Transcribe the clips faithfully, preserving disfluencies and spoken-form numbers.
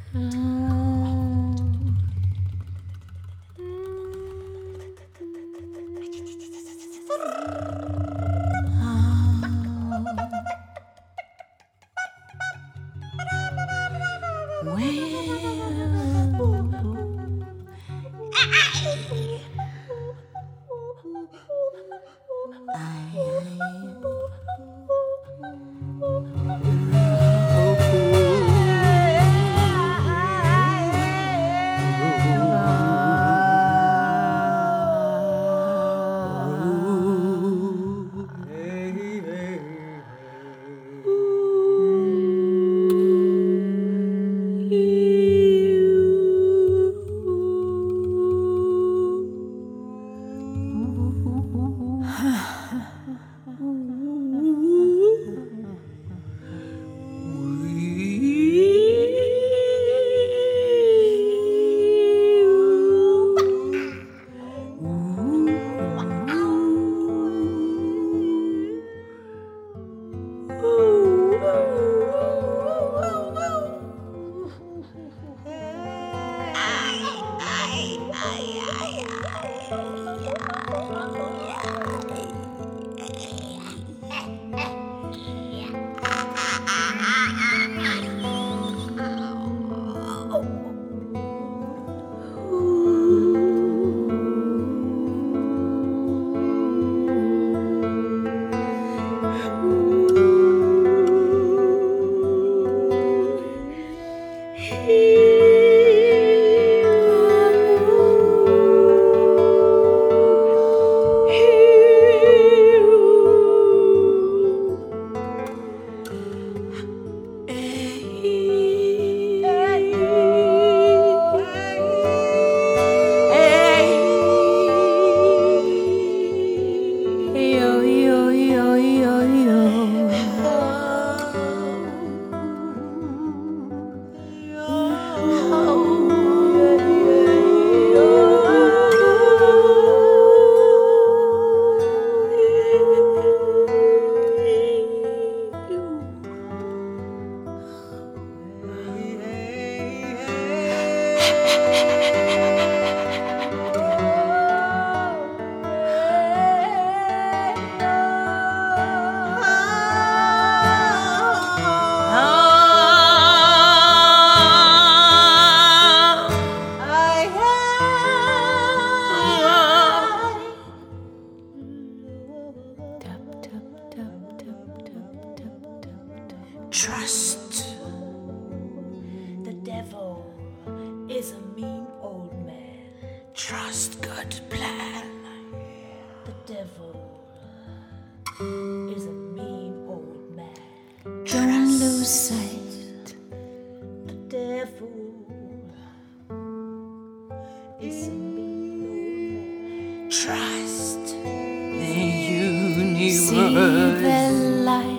Trust. The devil is a mean old man. Trust God's plan. The devil is a mean old man. Trust. Don't lose sight. The devil is a mean old man. Trust the universe. See the light.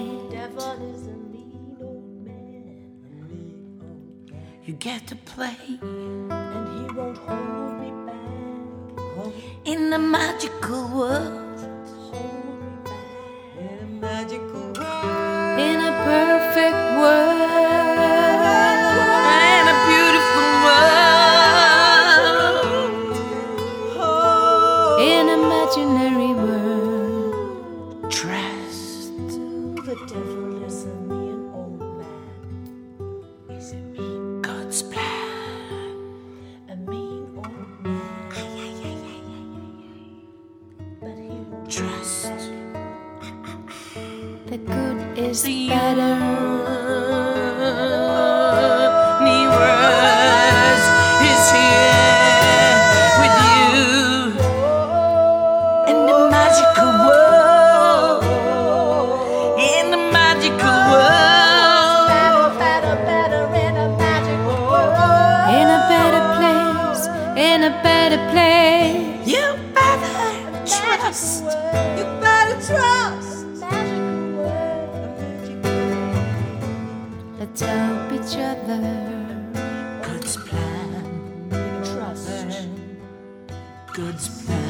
You get to play, and he won't hold me back. In the magical world, hold me back. In a magical world, in a perfect world, in a beautiful world, in an imaginary world. Trust. The devil is a mean old man. Is it me? God's plan. A mean old man. But he will trust. The good is The better. universe is here with you. In the magical world. In the magical world. Better, better, better in a magical world. In a better place, in a better place. You better trust. You better trust. Let's help each other. God's plan. Trust. God's plan.